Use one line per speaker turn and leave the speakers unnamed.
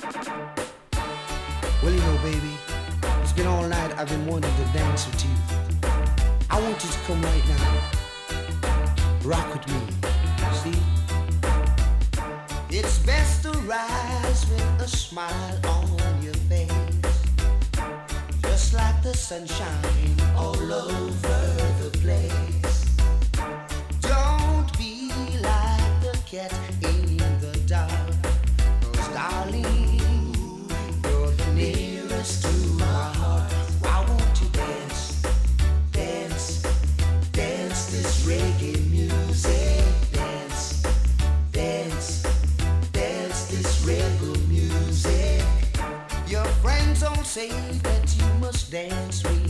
Well, you know, baby, it's been all night I've been wanting to dance with you. I want you to come right now. Rock with me, see? It's best to rise with a smile on your face, just like the sunshine all over the place. Don't be like the cat in the dark, 'cause darling, you're the nearest to my heart. Why won't you dance, dance, dance this reggae music? Dance, dance, dance this rebel music. Your friends all say that you must dance with